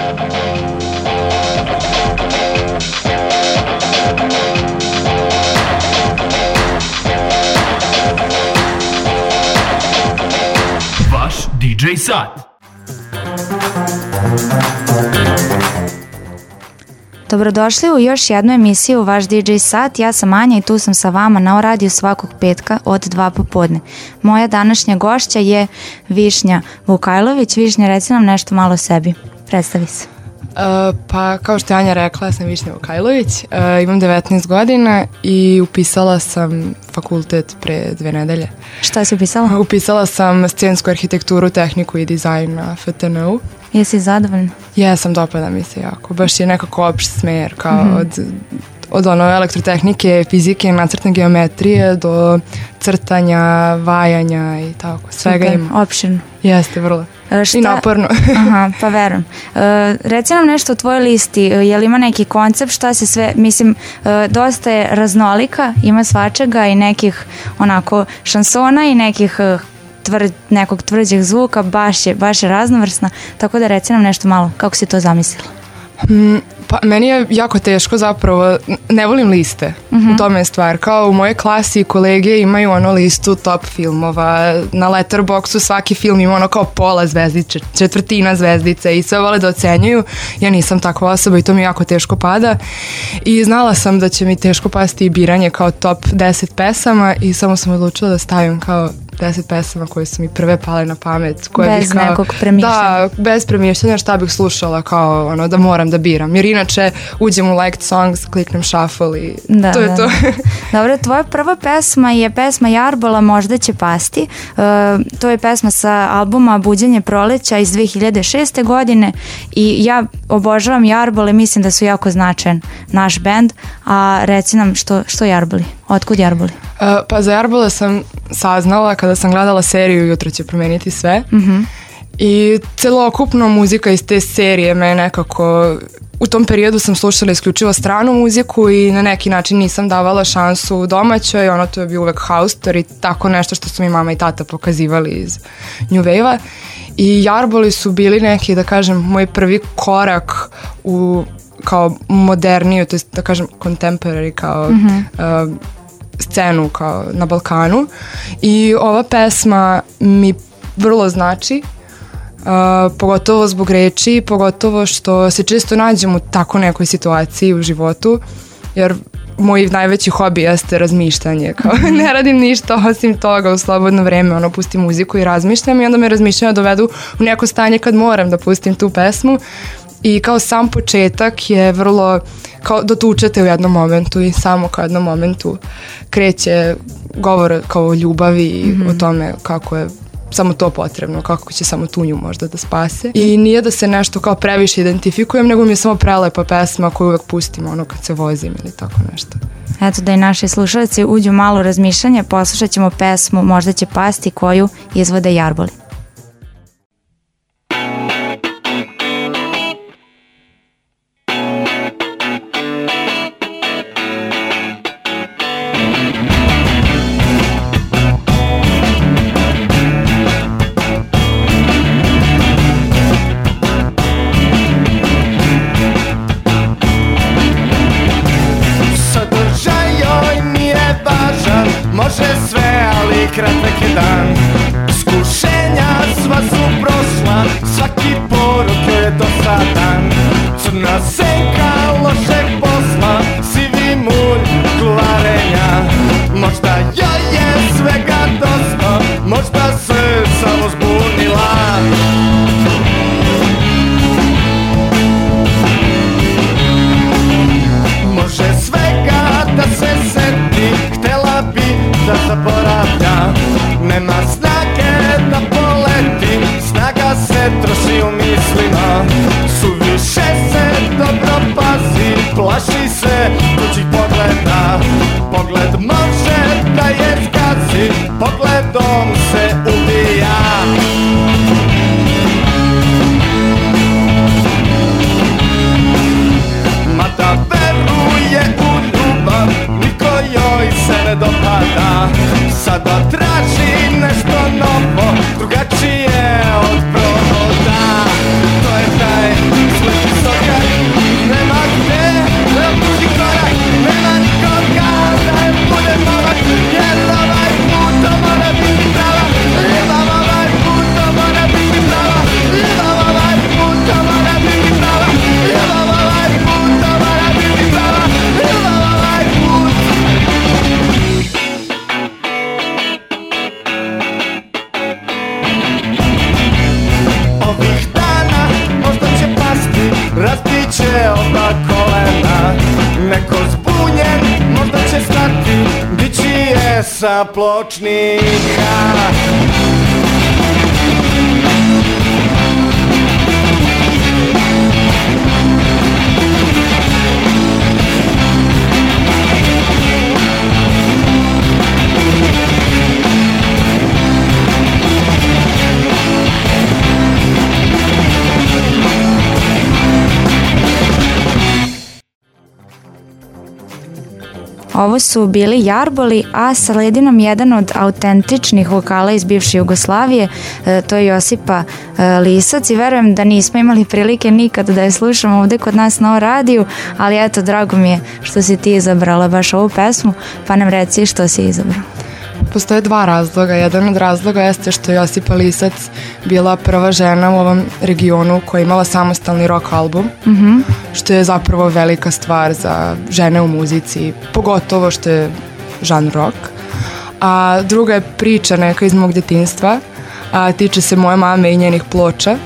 DJ Sat. Dobrodošli u još jednu emisiju Vaš DJ Sat. Ja sam Anja i tu sam sa vama na radiju svakog petka od 2 popodne. Moja današnja gošća je Višnja Vukajlović. Višnja, reci nam nešto malo o sebi. Predstavi se. Pa kao što je Anja rekla, ja sam Višnja Vukajlović, imam 19 godina i upisala sam fakultet pre 2 nedelje. Šta si upisala? Upisala sam scensku arhitekturu, tehniku i dizajn na FTN-u. Jesi zadovoljna? Jesam, dopada mi se jako. Baš je nekako opšt smer kao od ono elektrotehnike, fizike, nacrtne geometrije do crtanja, vajanja i tako. Svega super, ima. opširno. Jeste, vrlo. I naporno. Aha, pa verujem. Reci nam nešto o tvojoj listi. Je li ima neki koncept? Šta se sve, mislim, dosta je raznolika, ima svačega i nekih onako šansona i nekih nekog tvrđeg zvuka, baš je raznovrsna, tako da reci nam nešto malo, kako si to zamislila? Pa meni je jako teško zapravo, ne volim liste, u tome je stvar. Kao u mojoj klasi kolege imaju ono listu top filmova, na Letterboxu svaki film ima ono kao pola zvezdice, četvrtina zvezdice i sve vole da ocenjuju. Ja nisam takva osoba i to mi jako teško pada i znala sam da će mi teško pasti i biranje kao top 10 pesama i samo sam odlučila da stavim kao 10 pesama koje su mi prve pale na pamet. Koje bez kao, nekog premišljanja. Da, bez premišljanja šta bih slušala kao ono da moram da biram. Jer inače uđem u liked songs, kliknem shuffle i to je to. Dobro, tvoja prva pesma je pesma Jarbola, Možda će pasti. To je pesma sa albuma Buđenje proleća iz 2006. godine i ja obožavam Jarbole, mislim da su jako značajan naš bend, a reci nam što Jarboli? Otkud Jarboli? Pa za Jarbole sam saznala kada sam gledala seriju Jutro će promeniti sve i celokupno muzika iz te serije me nekako, u tom periodu sam slušala isključivo stranu muziku i na neki način nisam davala šansu domaćoj, ono to je bio uvek haustor i tako nešto što su mi mama i tata pokazivali iz New Wave-a i Jarboli su bili neki, da kažem, moj prvi korak u kao moderniju, to je da kažem contemporary kao scenu kao na Balkanu i ova pesma mi vrlo znači, pogotovo zbog reči, pogotovo što se često nađem u tako nekoj situaciji u životu, jer moj najveći hobi jeste razmišljanje, kao ne radim ništa osim toga u slobodno vreme, ono pustim muziku i razmišljam i onda me razmišljanja dovedu u neko stanje kad moram da pustim tu pesmu. I kao sam početak je vrlo, kao dotučete u jednom momentu i samo kao jednom momentu kreće govor kao o ljubavi i o tome kako je samo to potrebno, kako će samo tu nju možda da spase. I nije da se nešto kao previše identifikujem, nego mi je samo prelepa pesma koju uvek pustim ono kad se vozim ili tako nešto. Eto da i naši slušalci uđu malo razmišljanje, poslušat ćemo pesmu Možda će pasti koju izvode Jarboli. Može sve, ali kratak je dan. Iskušenja sva su prošla, svaki poruk je dosadan. Crna senka lošeg posla, sivi mulj glarenja. Možda joj je svega dosta, možda se samo zbunila. Može svega da se seti, htela bi da zaboravlja. Nema snage da poleti, snaga se troši u mislima. Suviše se dobro pazi, plaši se tuđih pogleda. Pogled može da je zgazi, pogledom se ubija. Mada veruje u ljubav, niko joj se ne dopada. Sada traži nešto novo, drugačije od provoda. To je taj sa pločnika. Ovo su bili Jarboli, a sledi nam jedan od autentičnih vokala iz bivše Jugoslavije, to je Josipa Lisac, i verujem da nismo imali prilike nikad da je slušamo ovde kod nas na radiju, ali eto, drago mi je što si ti izabrala baš ovu pesmu, pa nam reci što si izabrala. Postoje dva razloga. Jedan od razloga jeste što je Josipa Lisac bila prva žena u ovom regionu koja je imala samostalni rock album, što je zapravo velika stvar za žene u muzici, pogotovo što je žanr rock. A druga je priča neka iz mog djetinjstva, tiče se moje mame i njenih ploča.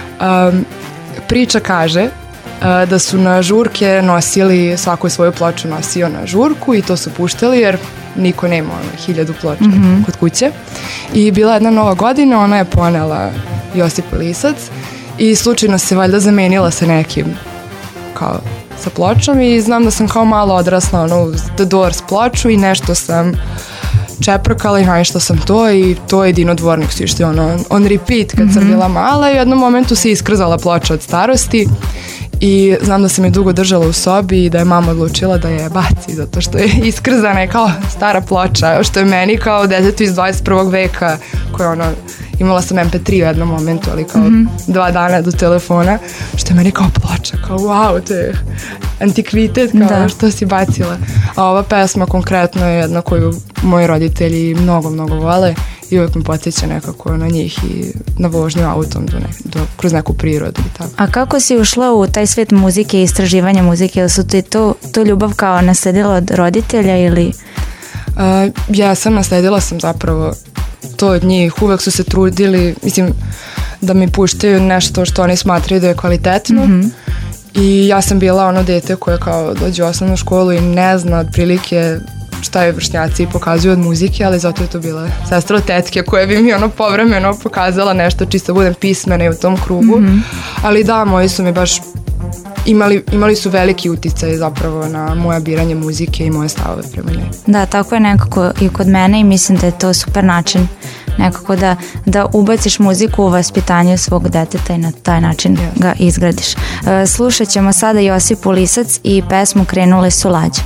Priča kaže da su na žurke nosili, svako svoju ploču nosio na žurku i to su puštali jer niko nema 1000 ploča kod kuće. I bila jedna Nova godina, ona je ponela Josipa Lisac i slučajno se valjda zamenila sa nekim kao sa pločom i znam da sam kao malo odrasla uz The Doors ploču i nešto sam čeprkala i naišla sam to i to je Dinodvornik su išli on repeat kad sam bila mala i u jednom momentu se iskrzala ploča od starosti. I znam da sam je dugo držala u sobi i da je mama odlučila da je baci zato što je iskrzana je kao stara ploča, što je meni kao detetu iz 21. veka koja imala sam MP3 u jednom momentu, ali kao 2 dana do telefona, što je meni kao ploča, kao wow, to je antikvitet, kao što si bacila. A ova pesma konkretno je jedna koju moji roditelji mnogo, mnogo vole i uvijek mi podsjeća nekako na njih i na vožnju autom kroz neku prirodu i tako. A kako si ušla u taj svijet muzike i istraživanja muzike? Ili su ti tu ljubav kao nasledila od roditelja ili? Ja sam nasledila sam zapravo to od njih. Uvek su se trudili, mislim, da mi puštaju nešto što oni smatraju da je kvalitetno. I ja sam bila ono dete koje kao dođe u osnovnu školu i ne zna otprilike šta je vršnjaci pokazuju od muzike, ali zato je to bila sestra od tetke koja bi mi povremeno pokazala nešto čisto budem pismena i u tom krugu. Ali da, moji su mi baš imali su veliki uticaj zapravo na moje biranje muzike i moje stavove prema njoj. Da, tako je nekako i kod mene i mislim da je to super način nekako da ubaciš muziku u vaspitanje svog deteta i na taj način ga izgradiš. Slušat ćemo sada Josipu Lisac i pesmu Krenule su lađe.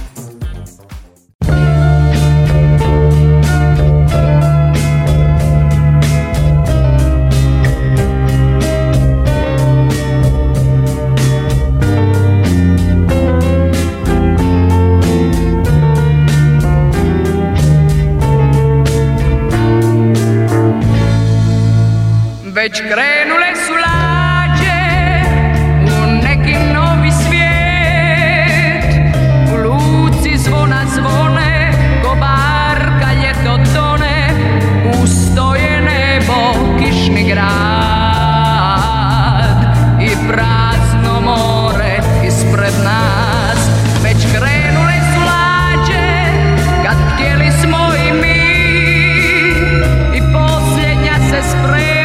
Već krenule su lađe u neki novi svijet, u luci zvona zvone, ko barka ljeto tone, pusto je nebo, kišni grad i prazno more ispred nas. Već krenule su lađe kad htjeli smo i mi i posljednja se sprema.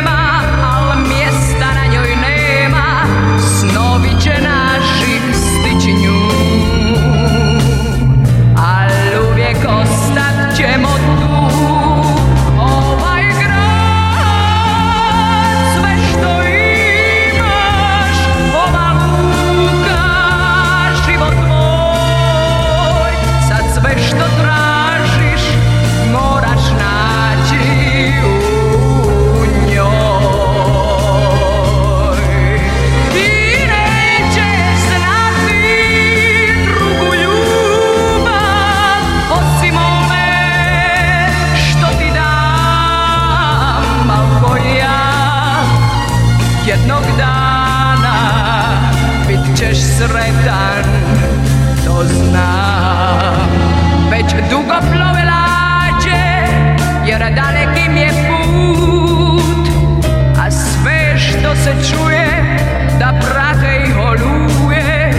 Jednog dana bit ćeš sretan, to znam. Već dugo plove lađe, jer dalekim je put, a sve što se čuje da prate i oluje,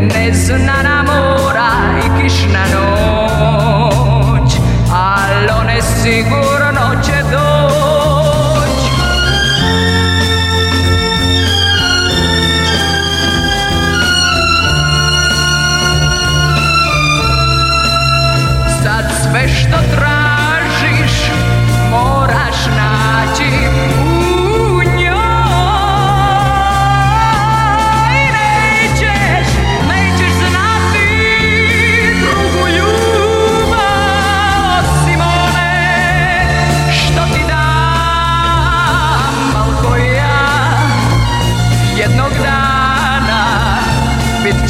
neznana mora i kišna noć, al one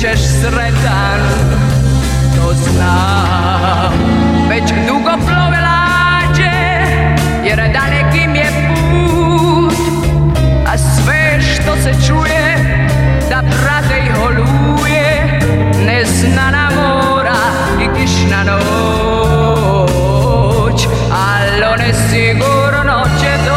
ćeš sretan, to znam. Već dugo plove lađe, jer dalekim je put, a sve što se čuje da prate i holuje, neznana mora i kišna noć, ali one sigurno će doći.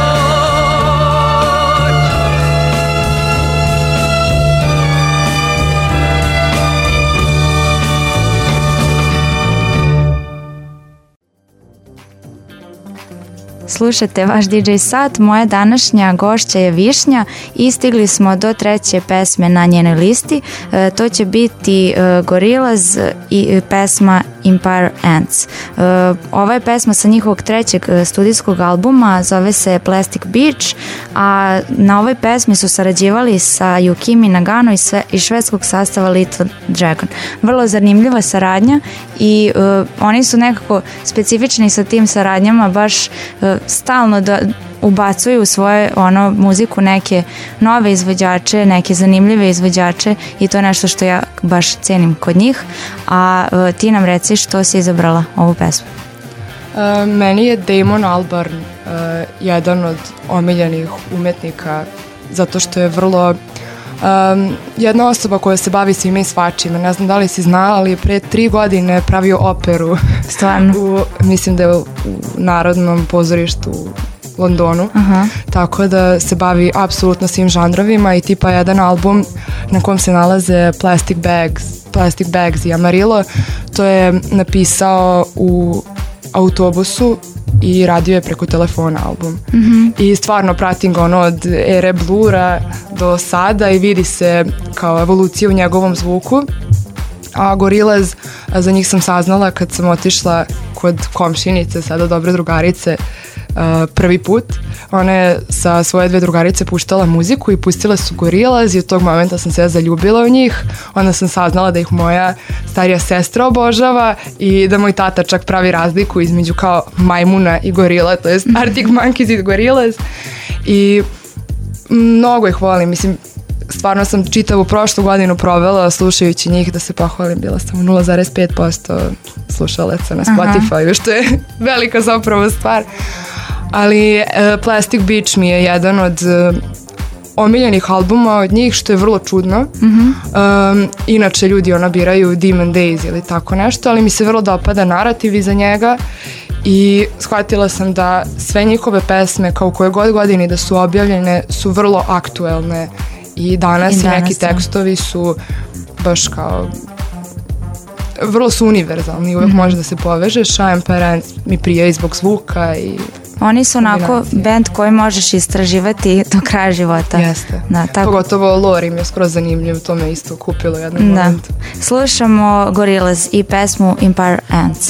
Slušajte vaš DJ sat, moja današnja gošća je Višnja i stigli smo do treće pesme na njenoj listi. To će biti Gorillaz i pesma Empire Ants. Ova je pesma sa njihovog trećeg studijskog albuma, zove se Plastic Beach, a na ovoj pesmi su sarađivali sa Yukimi Nagano i švedskog sastava Little Dragon. Vrlo zanimljiva saradnja i oni su nekako specifični sa tim saradnjama, baš stalno da ubacuju u svoje muziku neke nove izvođače, neke zanimljive izvođače i to je nešto što ja baš cenim kod njih. A ti nam reci što si izabrala ovu pesmu. Meni je Damon Albarn jedan od omiljenih umetnika zato što je vrlo jedna osoba koja se bavi svime i svačime. Ne znam da li si znala, ali je pre 3 godine pravio operu. Stvarno? Mislim da je u Narodnom pozorištu u Londonu. Tako da se bavi apsolutno svim žanrovima i tipa jedan album na kom se nalaze Plastic Bags i Amarillo, to je napisao u autobusu i radio je preko telefona album. I stvarno pratim ga od ere Blura do sada i vidi se kao evolucija u njegovom zvuku. A Gorillaz, za njih sam saznala kad sam otišla kod komšinice, sada dobre drugarice, prvi put. Ona je sa svoje 2 drugarice puštala muziku i pustile su Gorillaz i od tog momenta sam se ja zaljubila u njih. Onda sam saznala da ih moja starija sestra obožava i da moj tata čak pravi razliku između kao Majmuna i Gorila, to je Arctic Monkeys i Gorillaz. I mnogo ih volim, mislim, stvarno sam čitavu prošlu godinu provela slušajući njih, da se pohvalim, bila sam 0,5% slušalaca na Spotify, što je velika zapravo stvar. Ali Plastic Beach mi je jedan od omiljenih albuma od njih, što je vrlo čudno. Inače ljudi biraju Demon Days ili tako nešto, ali mi se vrlo dopada narativ iza njega i shvatila sam da sve njihove pesme, kao koje god godini da su objavljene, su vrlo aktuelne i danas neki tekstovi su baš kao vrlo su univerzalni, uvek može da se povežeš, a Empire Ants mi prija i zbog zvuka i oni su onako band koji možeš istraživati do kraja života. Jeste. Da, tako. Pogotovo lore im je skoro zanimljiv, to me isto kupilo jedan moment. Slušamo Gorillaz i pesmu Empire Ants.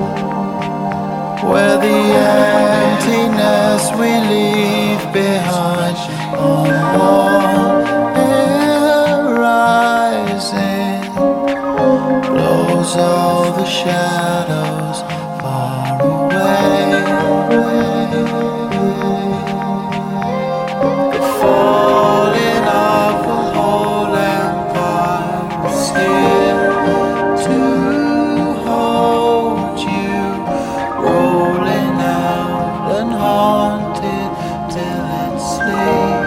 Where the emptiness we leave behind shadows far away. Falling off a whole empire is here to hold you, rolling out and haunted till it's sleep.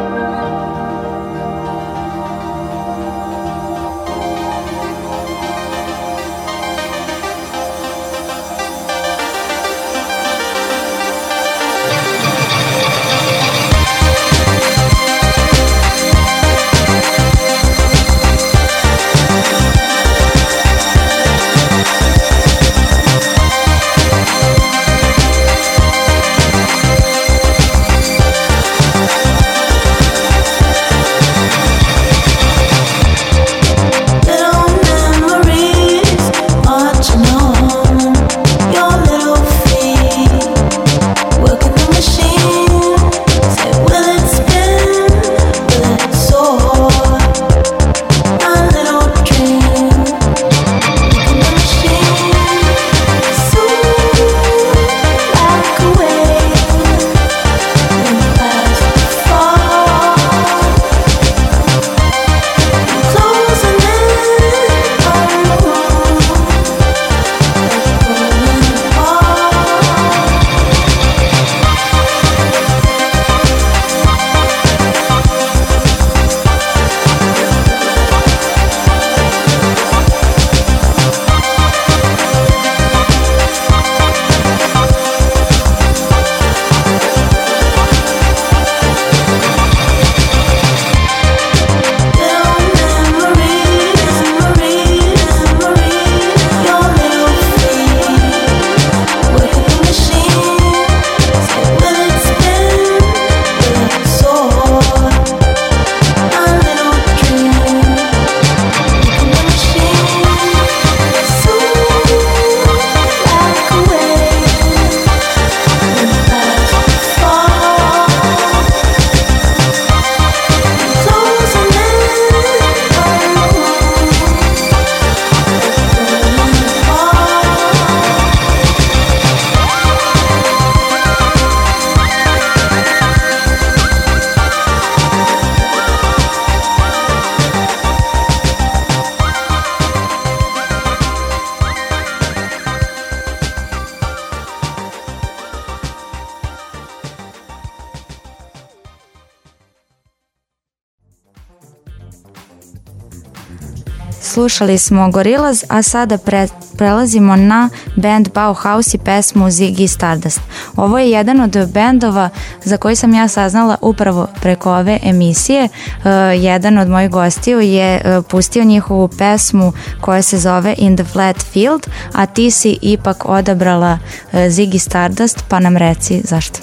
Slušali smo Gorillaz, a sada prelazimo na band Bauhaus i pesmu Ziggy Stardust. Ovo je jedan od bendova za koji sam ja saznala upravo preko ove emisije. Jedan od mojih gostiju je pustio njihovu pesmu koja se zove In the Flat Field, a ti si ipak odabrala Ziggy Stardust, pa nam reci zašto.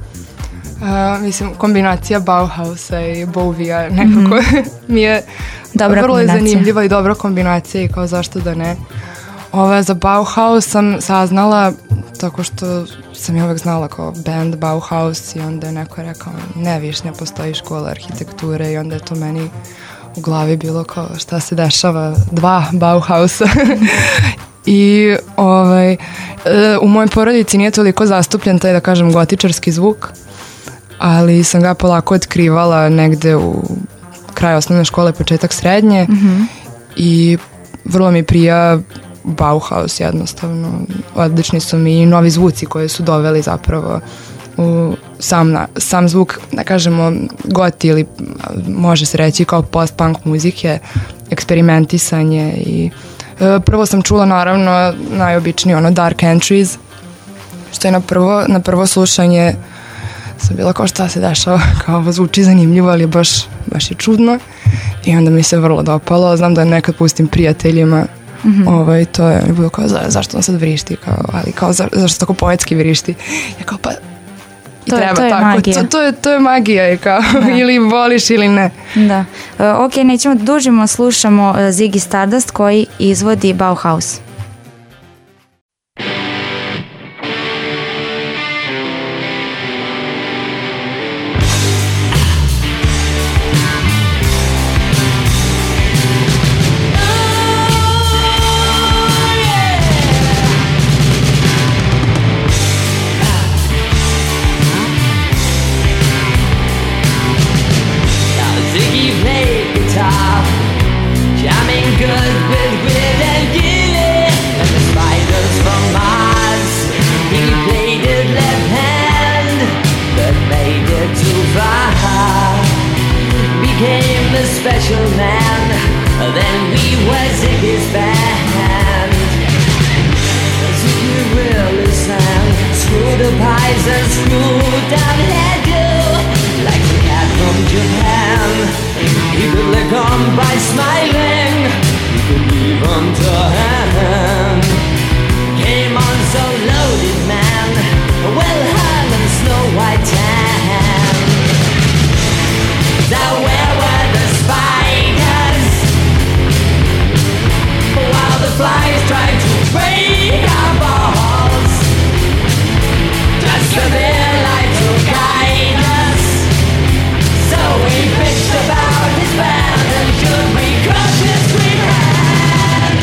Mislim, kombinacija Bauhausa i Bowia nekako mi je vrlo je zanimljiva i dobra kombinacija i kao zašto da ne. Za Bauhaus sam saznala tako što sam ja uvek znala kao band Bauhaus i onda je neko rekao ne, Višnja, postoji škola arhitekture i onda je to meni u glavi bilo kao šta se dešava, dva Bauhausa. I u mojoj porodici nije toliko zastupljen taj, da kažem, gotičarski zvuk, ali sam ga polako otkrivala negde u kraju osnovne škole, početak srednje i vrlo mi prija Bauhaus jednostavno. Odlični su mi i novi zvuci koje su doveli zapravo u sam zvuk, da kažemo, goti ili može se reći kao post-punk muzike, eksperimentisanje i prvo sam čula naravno najobičniji Dark Entries, što je na prvo slušanje sam bila kao šta se dešava, kao ovo zvuči zanimljivo, ali baš je čudno i onda mi se vrlo dopalo. Znam da nekad pustim prijateljima, to je bilo kao zašto on sad vrišti, ali kao zašto tako poetski vrišti. Ja kao pa i to treba je tako, magija. To je magija i kao ili voliš ili ne. Da. Ok, nećemo da dužimo, slušamo Ziggy Stardust koji izvodi Bauhaus. Oh, yeah. faded left hand that made it too far became the special man. Then we were Ziggy's band. Ziggy really sang, screwed up eyes and screwed down hairdo, like the cat from Japan. He could lick on by smiling, he could even turn. Came on so loaded, man, well hung and snow white tan. Now where were the spiders while the flies tried to break our balls? Just a bit light to guide us. So we bitched about his band, and should we crush his sweet hand?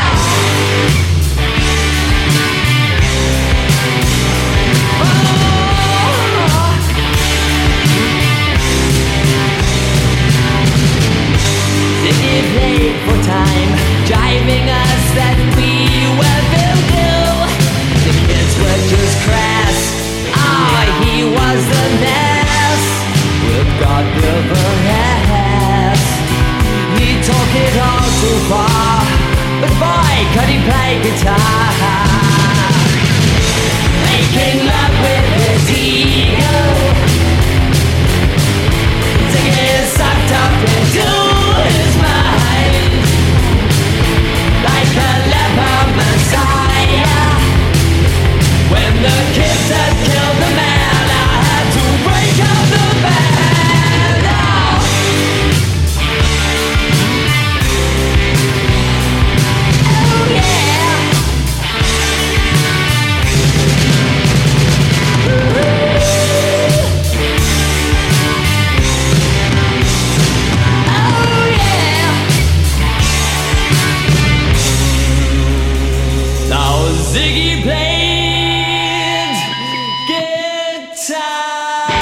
Ziggy played for time, jiving us that we were voodoo. The kids were just crass. He was the mess with God-given ass. He took it all too far, but boy, could he play guitar. Making love with his ego, Ziggy sucked up into his mind like a leper messiah. When the kids had killed the man, I had to break up the band. Oh yeah. Oh yeah. Now Ziggy played guitar.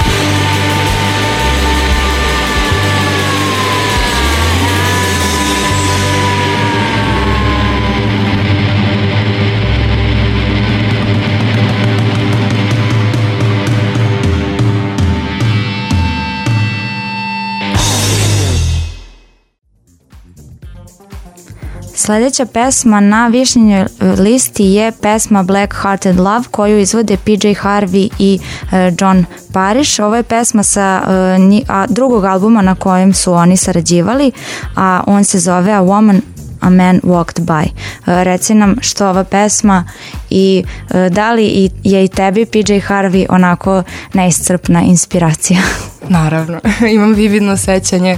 Sledeća pesma na višnjoj listi je pesma Black Hearted Love koju izvode PJ Harvey i John Parrish. Ovo je pesma sa drugog albuma na kojem su oni sarađivali, a on se zove A Woman A Man Walked By. Reci nam što ova pesma i da li je i tebi PJ Harvey onako neiscrpna inspiracija? Naravno, imam vividno sećanje.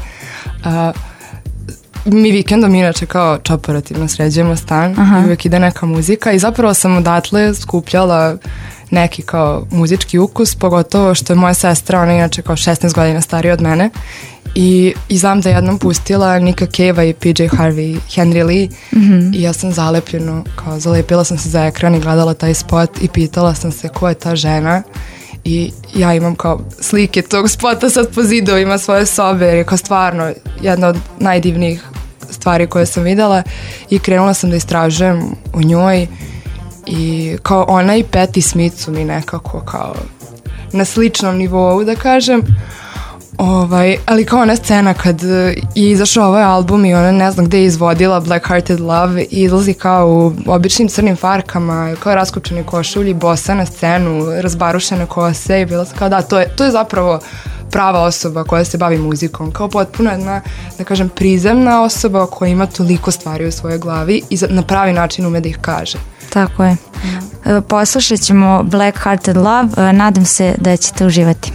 Mi vikendom inače kao čoparativno sređujemo stan i uvijek ide neka muzika i zapravo sam odatle skupljala neki kao muzički ukus, pogotovo što je moja sestra, ona inače kao 16 godina starija od mene i znam da jednom pustila Nika Cave i PJ Harvey, Henry Lee i ja sam zalepila sam se za ekran i gledala taj spot i pitala sam se ko je ta žena. I ja imam kao slike tog spota sad po zidovima svoje sobe jer je kao stvarno jedna od najdivnijih stvari koje sam videla i krenula sam da istražujem o njoj i kao ona i Patti Smith su mi nekako kao na sličnom nivou da kažem. Ali kao ona scena kad je izašao ovaj album i ona ne znam gde je izvodila Black Hearted Love i izlazi kao u običnim crnim farkama, kao raskopčani košulji, bosa na scenu, razbarušene kose i bila sam kao da, to je zapravo prava osoba koja se bavi muzikom, kao potpuno jedna, da kažem, prizemna osoba koja ima toliko stvari u svojoj glavi i na pravi način ume da ih kaže. Tako je. Poslušat ćemo Black Hearted Love, nadam se da ćete uživati.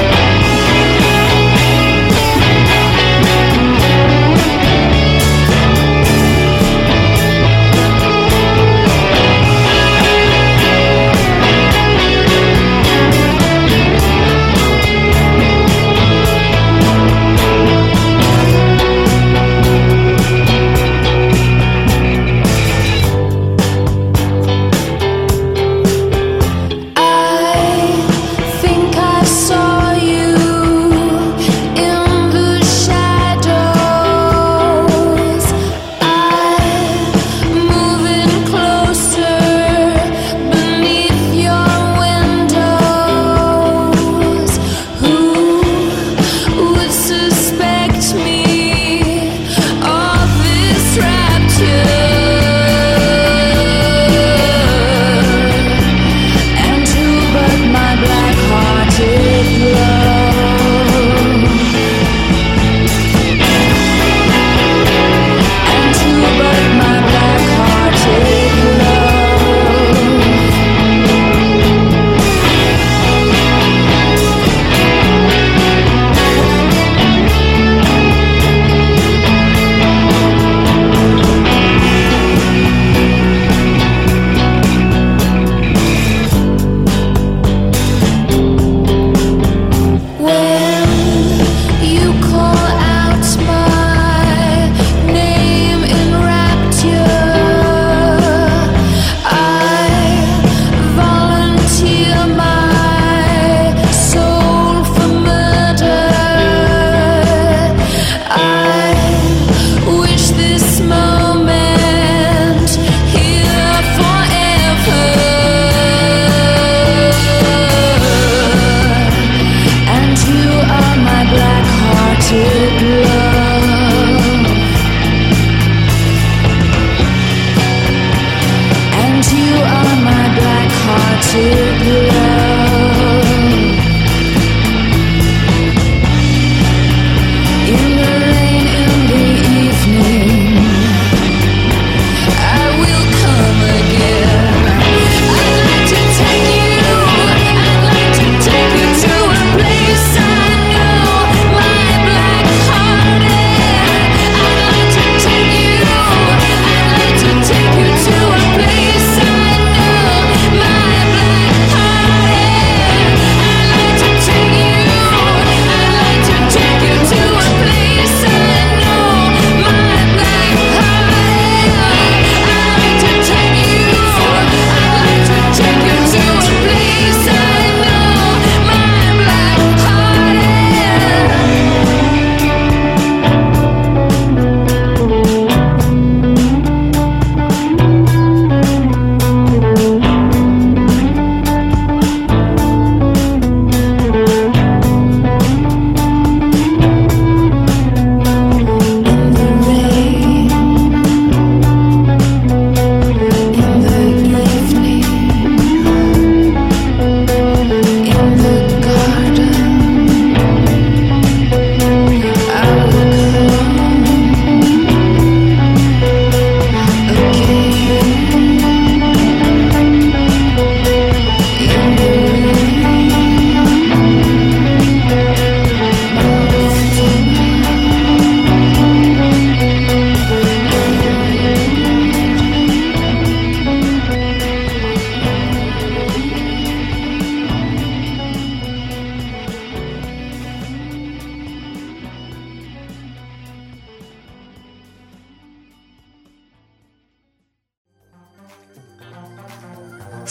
Oh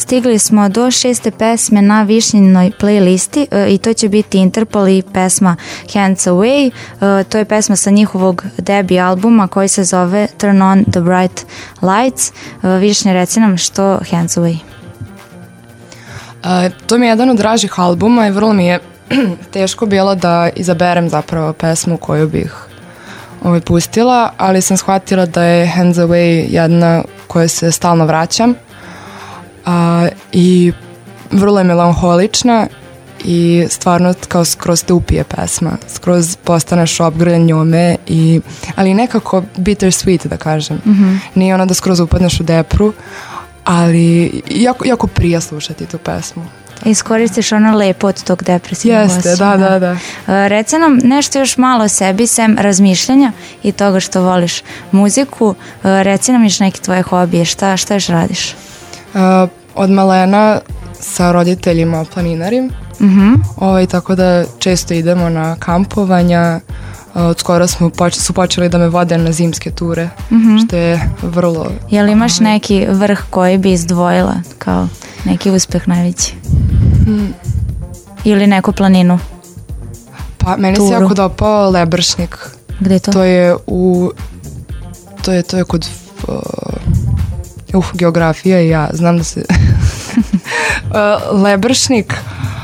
Stigli smo do 6. pesme na Višnjinoj playlisti i to će biti Interpol i pesma Hands Away. To je pesma sa njihovog debi albuma koji se zove Turn on the Bright Lights. Višnja, reci nam što Hands Away. To mi je jedan od dražih albuma i vrlo mi je teško bilo da izaberem zapravo pesmu koju bih pustila, ali sam shvatila da je Hands Away jedna koja se stalno vraćam i vrlo je melanholična i stvarno kao skroz te upije pesma, skroz postaneš obgrljen njome, ali nekako bittersweet da kažem. Nije ona da skroz upadneš u depru, ali jako prija slušati tu pesmu. Iskoristiš ono lepo od tog depresivnog osjećaja. Jeste, da. Reci nam nešto još malo o sebi, sem razmišljanja i toga što voliš muziku. Reci nam još neke tvoje hobije, šta još radiš? Od malena sa roditeljima planinarim, tako da često idemo na kampovanja. Od skoro su počeli da me vode na zimske ture, što je vrlo... Jel imaš neki vrh koji bi izdvojila kao neki uspeh najveći? Ili neku planinu? Pa meni se jako dopao Lebršnik. Gde je to? To je kod geografija i ja znam da se... Lebršnik,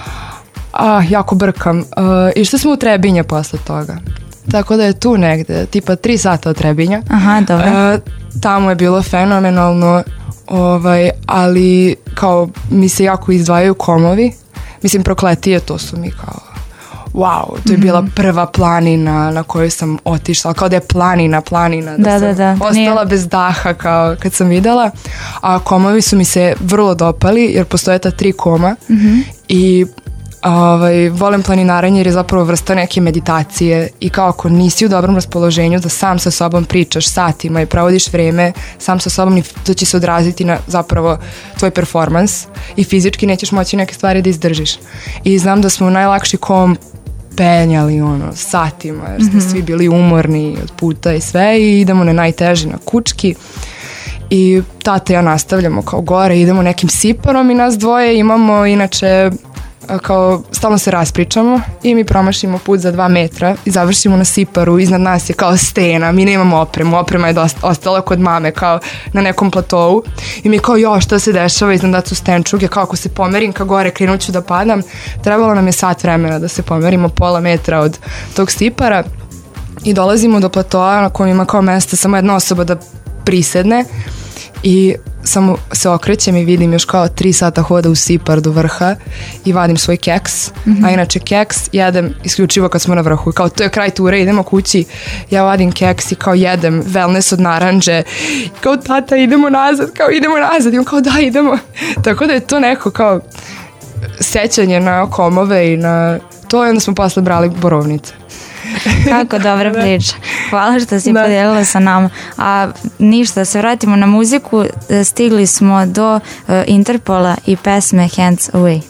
jako brkam. Išli smo u Trebinje posle toga. Tako da je tu negde, tipa 3 sata od Trebinja. Aha, dobro. Tamo je bilo fenomenalno, ali kao mi se jako izdvajaju Komovi. Mislim, Prokletije, to su mi kao wow, to je bila prva planina na koju sam otišla, kao da je planina, da sam ostala bez daha kao kad sam videla. A Komovi su mi se vrlo dopali jer postoje ta 3 koma i volim planinaranje jer je zapravo vrsta neke meditacije i kao ako nisi u dobrom raspoloženju da sam sa sobom pričaš satima i provodiš vreme sam sa sobom, to će se odraziti na zapravo tvoj performans i fizički nećeš moći neke stvari da izdržiš. I znam da smo u najlakši kom penjali satima jer smo svi bili umorni od puta i sve i idemo na najteži, na Kučki. I tata i ja nastavljamo kao gore, idemo nekim siparom i nas dvoje imamo inače kao stalno se raspričamo i mi promašimo put za 2 metra i završimo na siparu, iznad nas je kao stena, mi nemamo oprema je ostala kod mame kao na nekom platovu i mi kao šta se dešava, iznad da su stenčuge, kao ako se pomerim ka gore krenut ću da padam, trebalo nam je sat vremena da se pomerimo pola metra od tog sipara i dolazimo do platoa na kojem ima kao mesta samo jedna osoba da prisedne i samo se okrećem i vidim još kao 3 sata hoda u sipar do vrha i vadim svoj keks, a inače keks jedem isključivo kad smo na vrhu, kao to je kraj ture, idemo kući, ja vadim keks i kao jedem wellness od naranđe, kao tata idemo nazad i on kao da idemo, tako da je to neko kao sećanje na Komove i na to i onda smo posle brali borovnice. Kako dobra priča. Hvala što si podijelila sa nama. A ništa, da se vratimo na muziku. Stigli smo do Interpola i pesme Hands Away.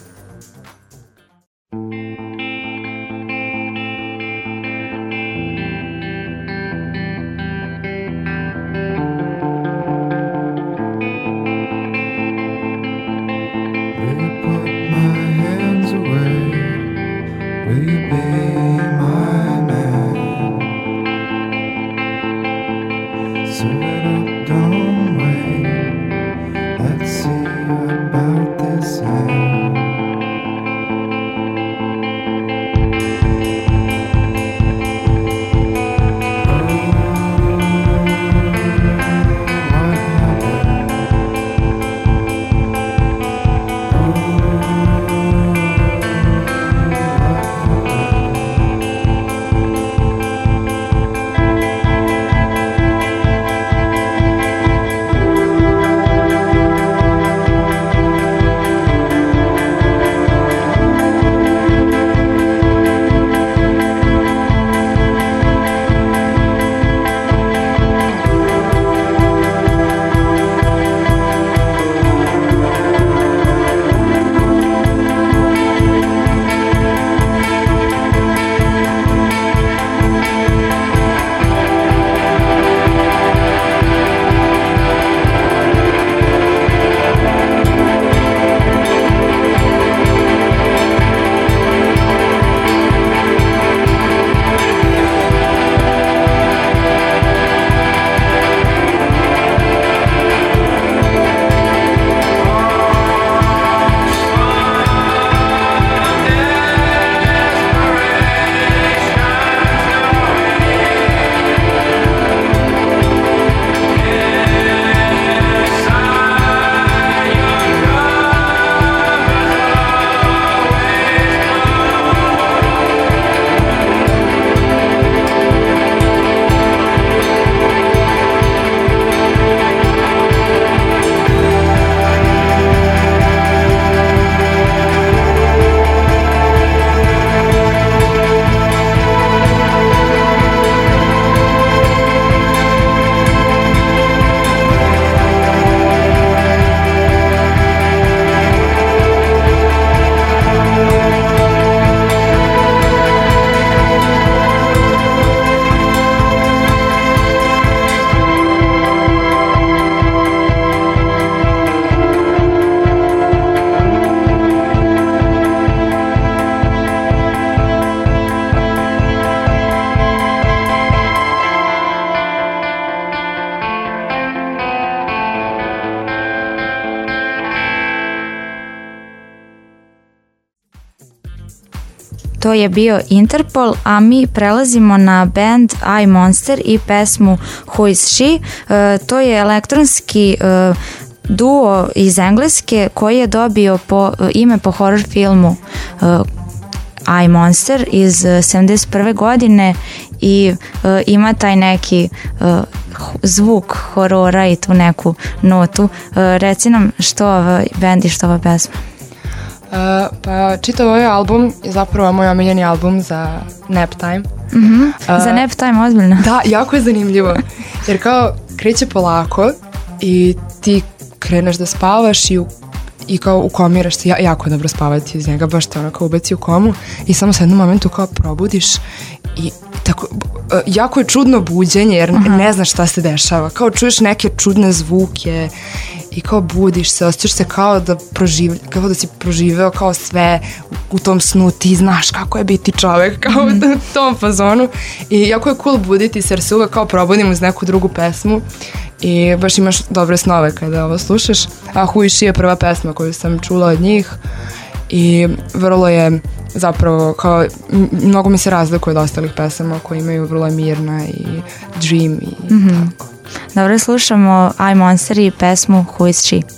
to je bio Interpol, a mi prelazimo na band I Monster i pesmu Who Is She. To je elektronski duo iz Engleske koji je dobio ime po horror filmu I Monster iz 71. godine i ima taj neki zvuk horora i tu neku notu. Reci nam što ovaj band i što ova pesma. Pa čitav ovaj album je zapravo moj omiljeni album za nap time. Za nap time, ozbiljno? Da, jako je zanimljivo. Jer kao kreće polako i ti kreneš da spavaš i kao ukomiraš se, jako dobro spavati iz njega, baš te onako ubaci u komu i samo se jednom momentu kao probudiš i tako, jako je čudno buđenje jer ne znaš šta se dešava, kao čuješ neke čudne zvuke i kao budiš se, osjećaš se kao da si proživeo kao sve u tom snu, ti znaš kako je biti čovek, kao u tom fazonu i jako je cool buditi se jer se uvek kao probudim uz neku drugu pesmu i baš imaš dobre snove kada ovo slušaš. A Who Is She je prva pesma koju sam čula od njih i vrlo je zapravo kao, mnogo mi se razlikuje od ostalih pesama koje imaju vrlo mirna i dream i tako. Dobro, slušamo I Monster i pesmu Who Is She.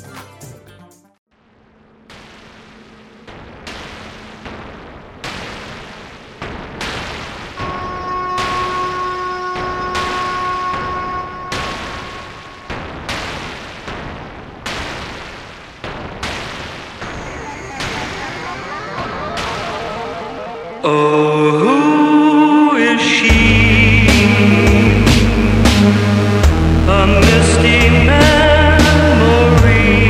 Oh, who is she? A misty memory.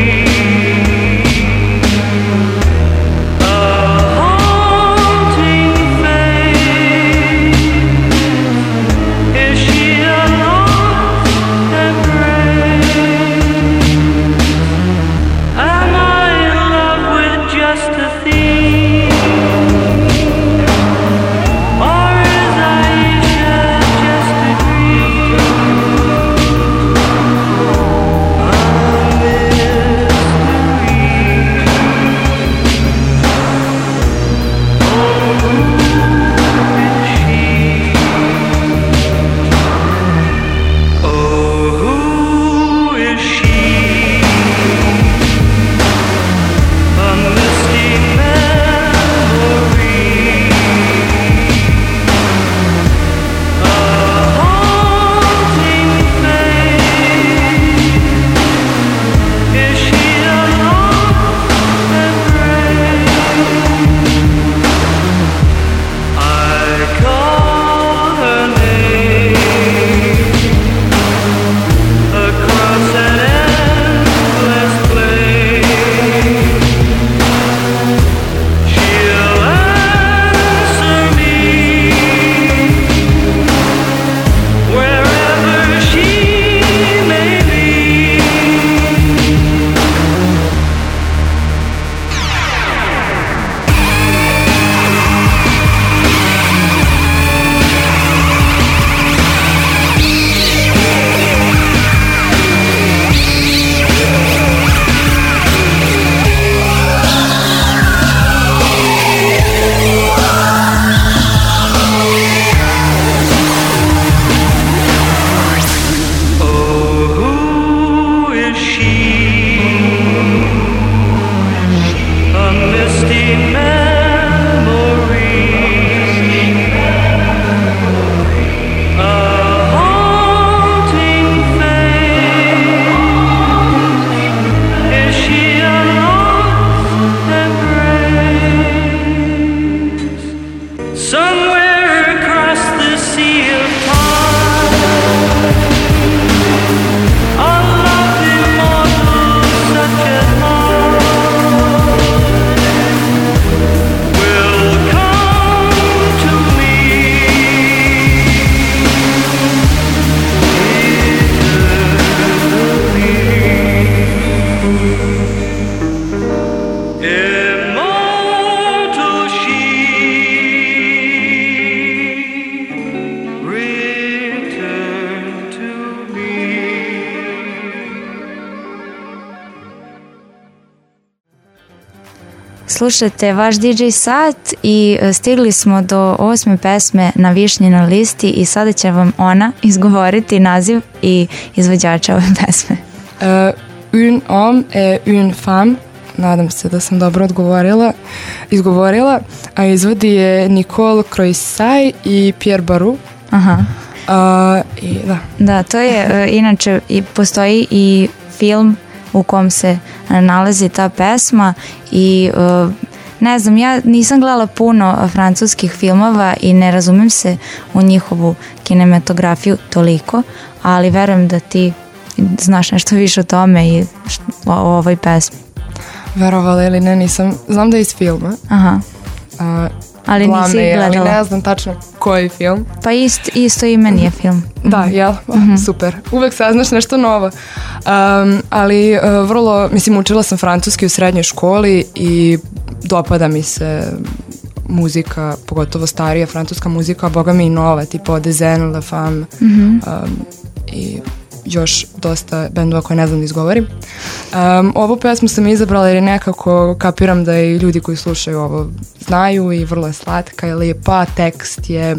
slušate vaš DJ sat i stigli smo do 8. pesme na Višnjinoj listi i sada će vam ona izgovoriti naziv i izvođača ove pesme. Un homme et une femme, nadam se da sam dobro izgovorila, a izvodi je Nicole Croissay i Pierre Baru. Aha. I da. Da, to je inače i postoji i film u kom se nalazi ta pesma i ne znam, ja nisam gledala puno francuskih filmova i ne razumem se u njihovu kinematografiju toliko, ali verujem da ti znaš nešto više o tome i o ovoj pesmi. Verovala ili ne, nisam, znam da je iz filma. Aha. Ali nisi gledala. Ali ne znam tačno koji film. Pa isto imeni je film. Da, jel? Super. Uvek saznaš nešto novo. Ali vrlo, mislim, učila sam francuski u srednjoj školi i dopada mi se muzika, pogotovo starija francuska muzika, a boga mi i nova, tipa Dezen, La Femme i još dosta bendova koje ne znam da izgovorim. Ovu pesmu sam izabrala jer je nekako kapiram da i ljudi koji slušaju ovo znaju i vrlo je slatka i lijepa. Tekst je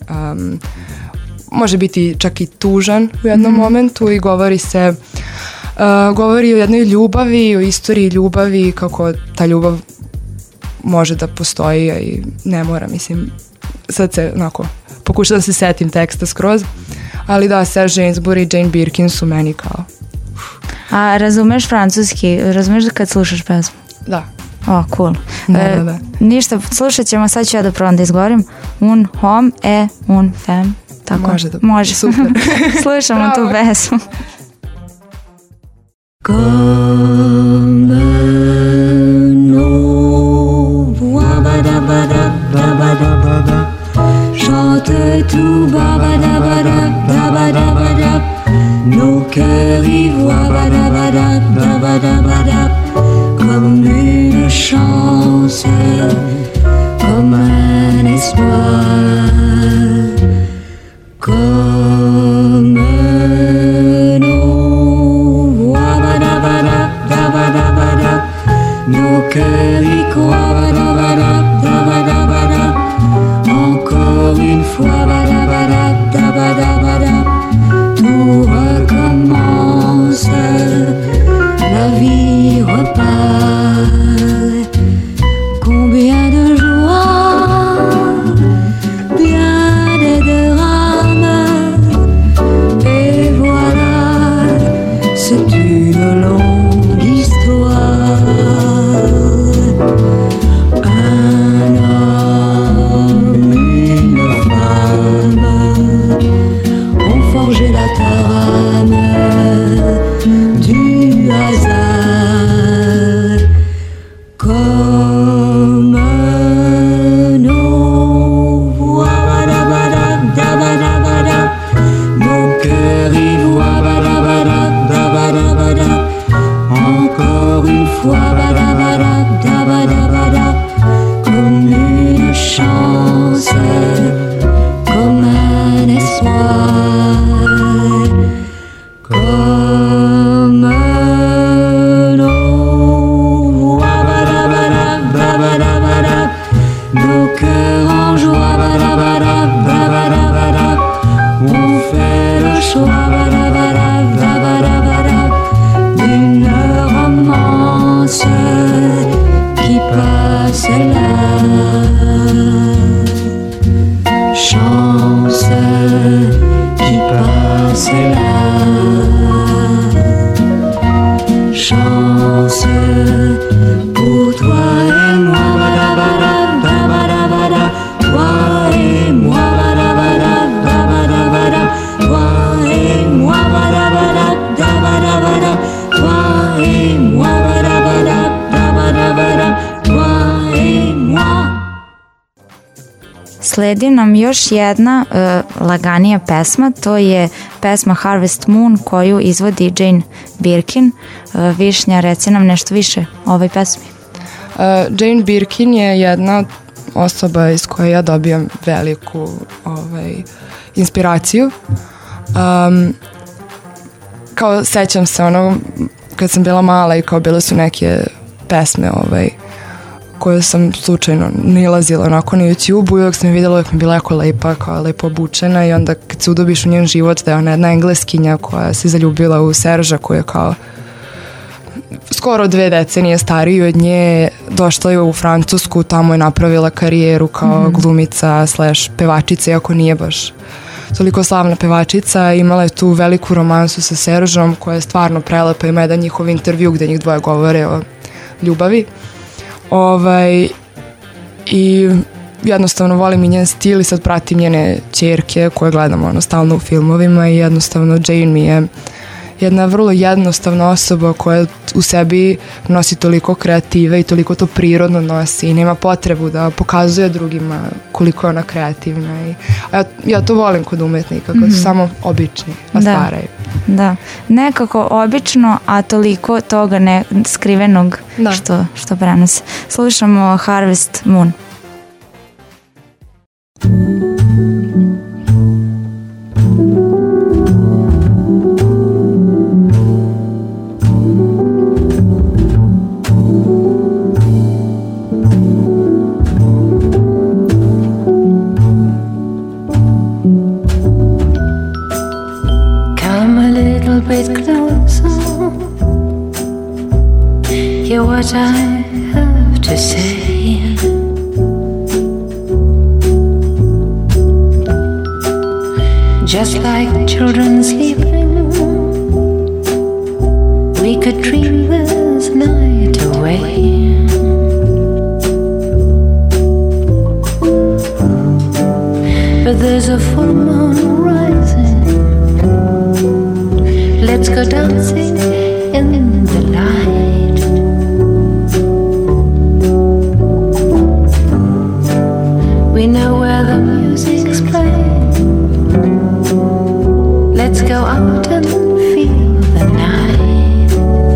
može biti čak i tužan u jednom momentu i govori o jednoj ljubavi, o istoriji ljubavi, kako ta ljubav može da postoji i ne mora, mislim, sad se onako pokušam da se setim teksta skroz. Ali da, Serge Gainsbourg i Jane Birkin su meni kao... A razumeš francuski? Razumeš kad slušaš pesmu? Da. O, cool. Da. Ništa, slušat ćemo, sad ću ja da probam da izgovorim. Un homme et une femme. Tako? Može. Super. Slušamo tu pesmu. Comme nos voix badabada, chante tout babada, nos cœurs ivoires badabada, comme une chance, comme un espoir, comme nos voix badabada, nos cœurs y croient badabada, encore une fois badabada, tout recommence, la vie repart. Combien de joie, bien des drames, et voilà, c'est une longue histoire. Un homme, une femme ont forgé la trame du hasard. Comme nos voix badabada, nos cœurs ivoires badabada, encore une fois badabada, comme une chance, comme un espoir, comme nos voix badabada, nos cœurs en joie badabada, on fait le choix badabada, d'une romance qui passe là. Chance qui passe là. Chance pour toi et moi badabada, toi et moi badabada, toi et moi badabada, toi et moi badabada, toi et moi. Sledi nam još jedna laganija pesma, to je pesma Harvest Moon koju izvodi Jane Birkin. Višnja, reci nam nešto više o ovoj pesmi. Jane Birkin je jedna osoba iz koje ja dobijam veliku inspiraciju. Kao sećam se kad sam bila mala i kao bile su neke pesme koje sam slučajno nilazila onako na YouTube-u i uvijek sam je vidjela, uvijek mi je bila jako lepa, kao lepo obučena i onda kad se udobiš u njen život da je ona jedna Engleskinja koja se zaljubila u Serža koji je kao skoro 2 decenije stariji od nje, došla je u Francusku, tamo je napravila karijeru kao glumica / pevačica, iako nije baš toliko slavna pevačica. Imala je tu veliku romansu sa Seržom koja je stvarno prelepa, ima jedan njihov intervju gde njih dvoje govore o ljubavi. I jednostavno volim i njen stil i sad pratim njene ćerke koje gledamo stalno u filmovima i jednostavno Jane mi je jedna vrlo jednostavna osoba koja u sebi nosi toliko kreative i toliko to prirodno nosi i nema potrebu da pokazuje drugima koliko je ona kreativna. Ja to volim kod umetnika, kad su samo obični, a stvaraju. Da, nekako obično, a toliko toga skrivenog što prenose. Slušamo Harvest Moon. What I have to say. Just like children sleeping, we could dream this night away. But there's a full moon rising. Let's go dancing in the light. We know where the music's playing. Let's go out and feel the night.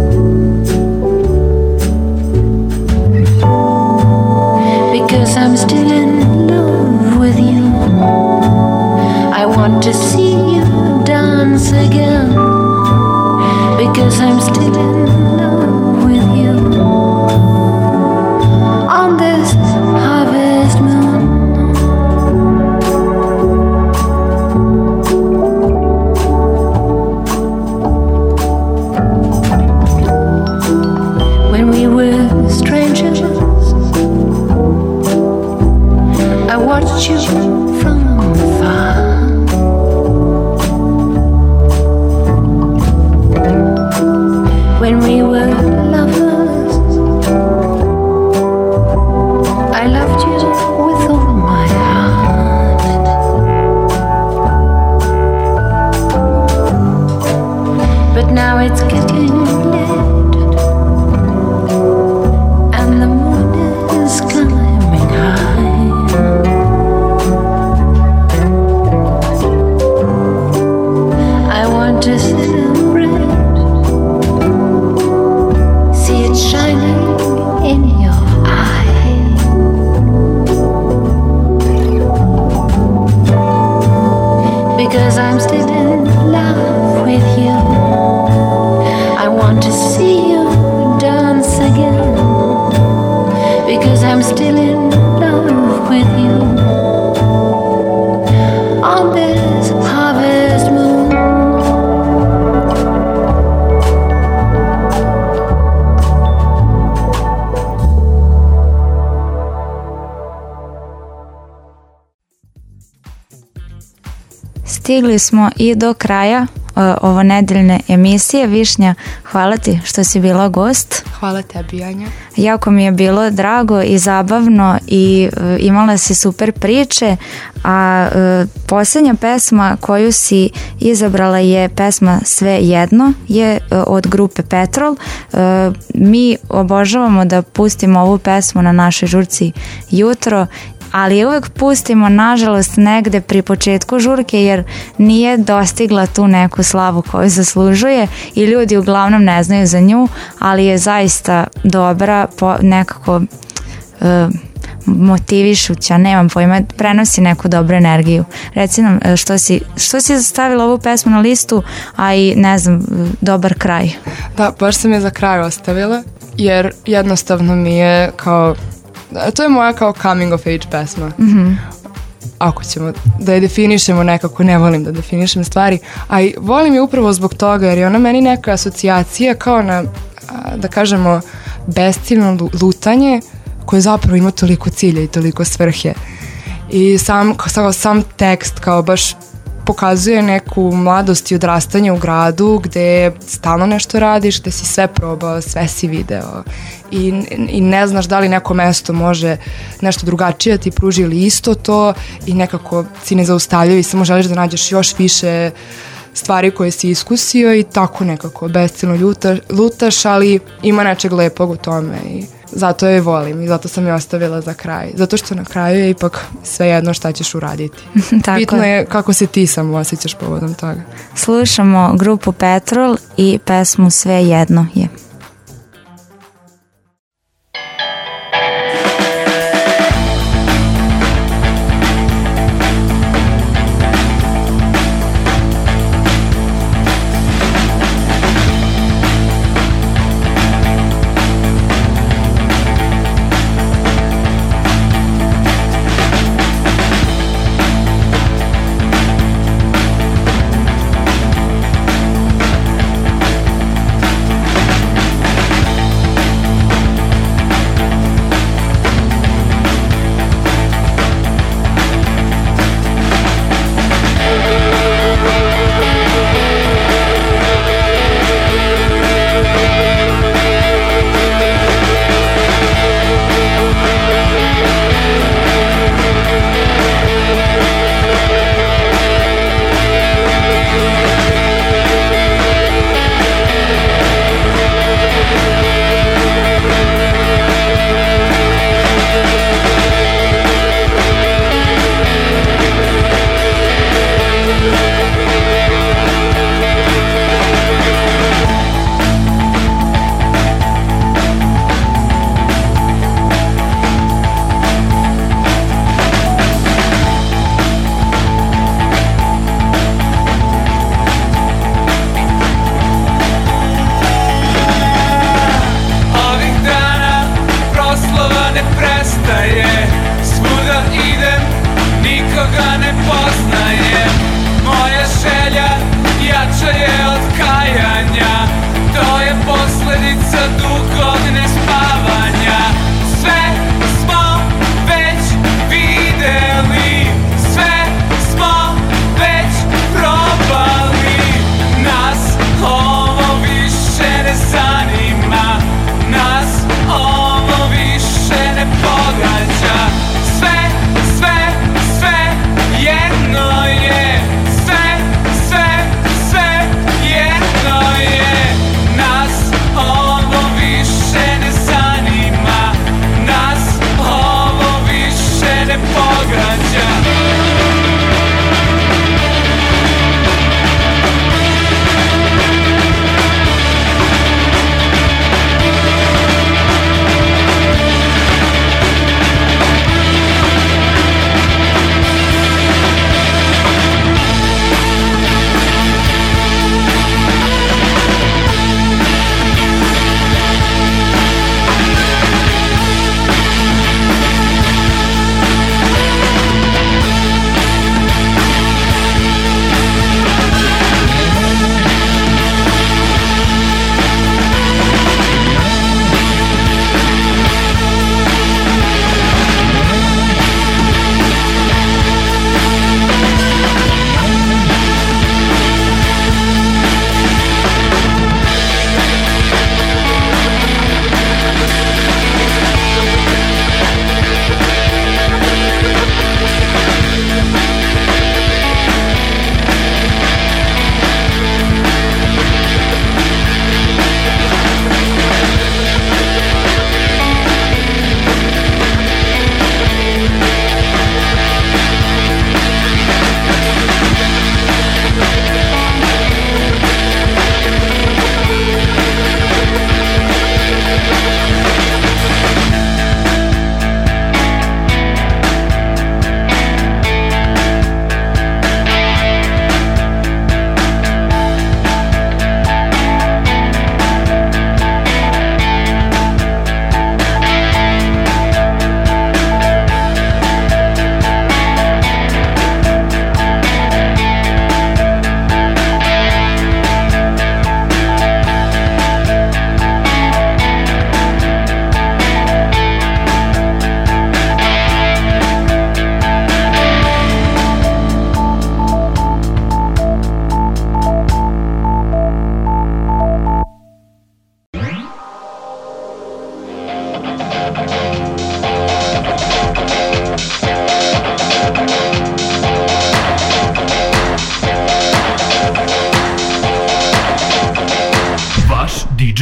Because I'm still in love with you. I want to see you dance again. Because I'm still in love with you. On this harvest moon. Watch you from afar. When we were lovers, I loved you with all my heart. But now it's getting late, and the moon is climbing high. To celebrate, see it shining in your eye. Because I'm still in love with you. I want to see you dance again. Because I'm still in love with you. On this harvest moon. Stigli smo i do kraja ovo nedeljne emisije. Višnja, hvala ti što si bila gost. Hvala tebi, Anja. Jako mi je bilo drago i zabavno i imala si super priče, a posljednja pesma koju si izabrala je pesma Sve jedno, je od grupe Petrol. Mi obožavamo da pustimo ovu pesmu na našoj žurci jutro, ali uvek pustimo nažalost negde pri početku žurke jer nije dostigla tu neku slavu koju zaslužuje i ljudi uglavnom ne znaju za nju, ali je zaista dobra, nekako motivišuća, nemam pojma, prenosi neku dobru energiju. Reci nam što si stavila ovu pesmu na listu, a i ne znam, dobar kraj. Da, baš sam je za kraj ostavila jer jednostavno mi je kao To je moja kao coming of age pesma. Ako ćemo da je definišemo nekako, ne volim da definišem stvari, a i volim je upravo zbog toga jer je ona meni neka asocijacija kao na, da kažemo, besciljno lutanje koje zapravo ima toliko cilja i toliko svrhe. I sam tekst kao baš pokazuje neku mladost i odrastanje u gradu gde stalno nešto radiš, gde si sve probao, sve si video i ne znaš da li neko mesto može nešto drugačije ti pruži ili isto to i nekako si ne zaustavljaju i samo želiš da nađeš još više stvari koje si iskusio i tako nekako besciljno lutaš, ali ima nečeg lepog u tome i zato je volim i zato sam je ostavila za kraj. Zato što na kraju je ipak sve jedno šta ćeš uraditi. Bitno je kako se ti samo osjećaš povodom toga. Slušamo grupu Petrol i pesmu Sve jedno je.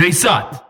sat.